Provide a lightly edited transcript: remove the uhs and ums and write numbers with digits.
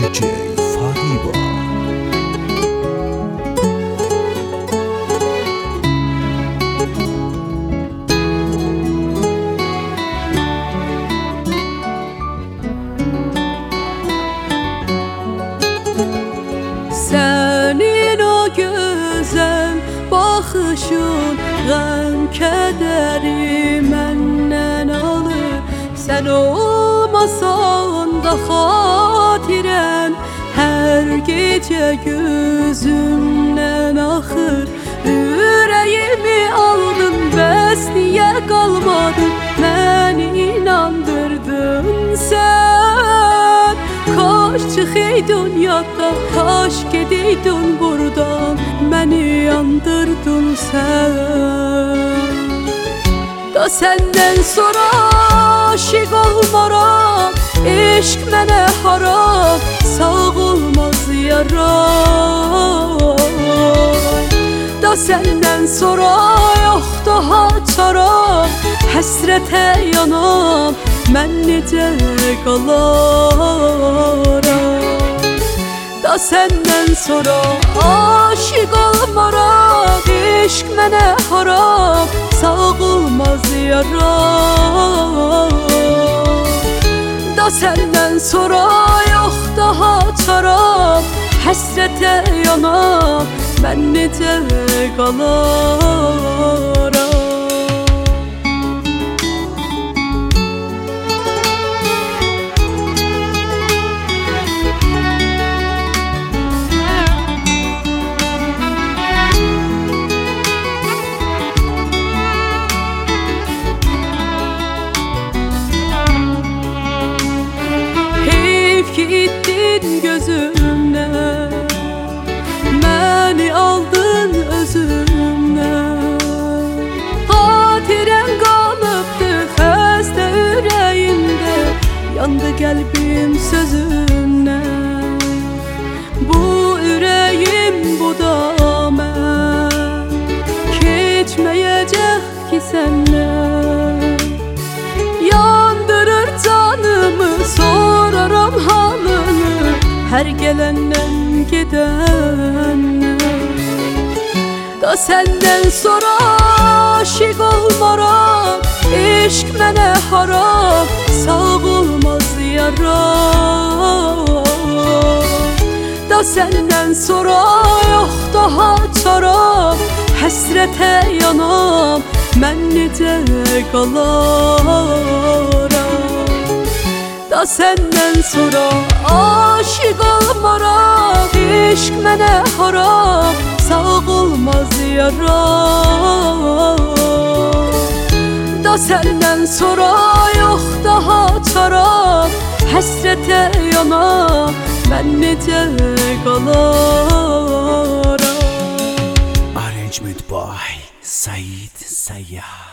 DJ Fadiba. Senin o güzel bakışın gəm kədəri məndən alır. Sen olmasan da xatirən hər gecə gözümdən axır. Ürəyimi aldın, bəs niyə qalmadın? Məni inandırdın sən. Kaş çıxıydın yaddan, kaş gediydin buradan. Məni yandırdın sən. Da səndən sonra aşiq olmaram, eşq mənə haram, sağ olmaz yaram. Da səndən sonra yox daha çaram, həsrətə yanam, mən necə qalaram. Da səndən sonra aşiq olmaram, eşq mənə haram, sağ olmaz yaram. Da səndən sonra yox daha çaram, həsrətə yanam, mən necə qalaram. Gittin gözümden, məni aldın özümden. Hatirən qalıbdı xəstə ürəyimdə, yandı qəlbim sözündən. Bu ürəyim bu da mən, keçməyəcək ki səndən. Yandırır canımı, soraram halını, hər gələndən gedəndən. Da səndən sonra aşiq olmaram, eşq mənə haram, sağ olmaz yaram. Da səndən sonra yox daha çaram, həsrətə yanam, mən necə qalaram. Da səndən sonra aşiq olmaram, eşq mənə haram, sağ olmaz yaram. Da səndən sonra yox daha çaram, həsrətə yanam, mən necə qalaram. Arrangement by Said Sayyah.